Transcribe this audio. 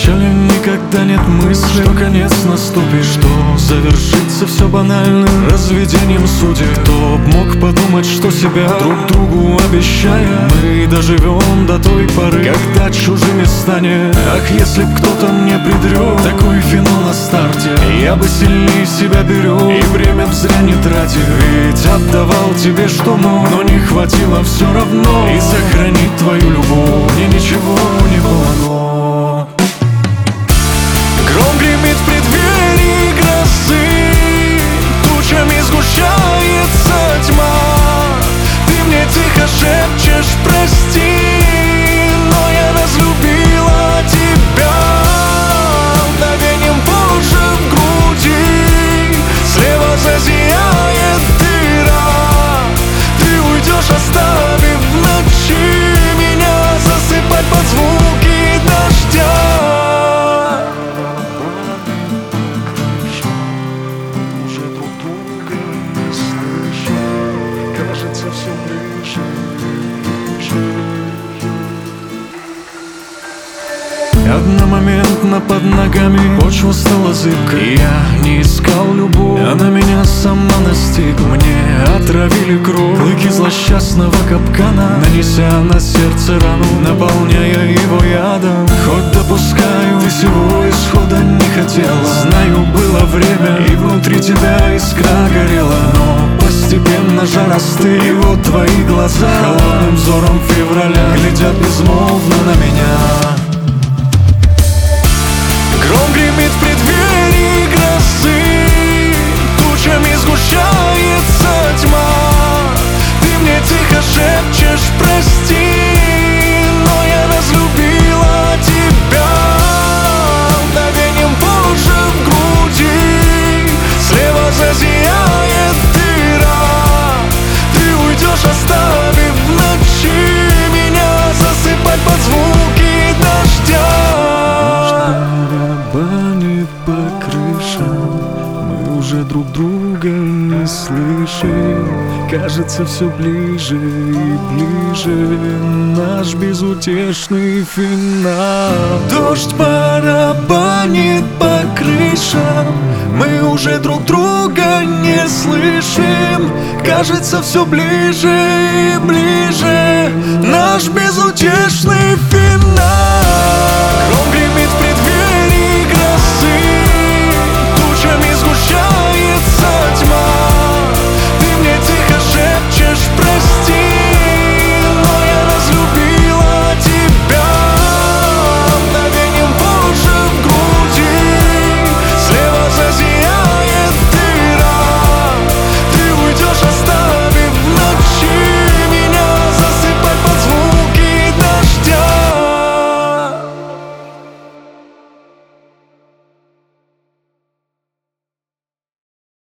начале никогда нет мысли, что конец наступит, что завершится все банальным разведением судеб. Кто б мог подумать, что себя друг другу обещая, мы доживем до той поры, когда чужими станем. Ах, если б кто-то мне предрек такой финал на старте, я бы сильнее себя берег и время б зря не тратил. Ведь отдавал тебе, что мог, но не хватило все равно. И сохранить твою любовь мне ничего не помогло. Гром гремит в преддверии грозы, тучами сгущается тьма. Ты мне тихо шепчешь прости, но я разлюбила тебя. Мгновением позже в груди слева зазияет дыра. Ты уйдешь, оставив в ночи меня засыпать под звуки дождя. Кажется, все ближе. Одномоментно под ногами почва стала зыбкой. Я не искал любовь, она меня сама настигла. Мне отравили кровь клыки злосчастного капкана, нанеся на сердце рану, наполняя его ядом. Хоть допускаю, ты сего исхода не хотела. Знаю, было время, и внутри тебя искра горела, но постепенно жар остыл, и вот твои глаза холодным взором февраля глядят безмолвно на меня. Гром гремит в преддверии грозы, тучами сгущается тьма. Ты мне тихо шепчешь прости, но я разлюбила тебя. Мгновением позже в груди слева зазияет дыра. Ты уйдешь, оставив в ночи меня засыпать под звуки дождя. Барабанит по крышам, мы уже друг друга не слышим. Кажется, все ближе и ближе наш безутешный финал. Дождь барабанит по крышам, мы уже друг друга не слышим. Кажется, все ближе и ближе наш безутешный финал.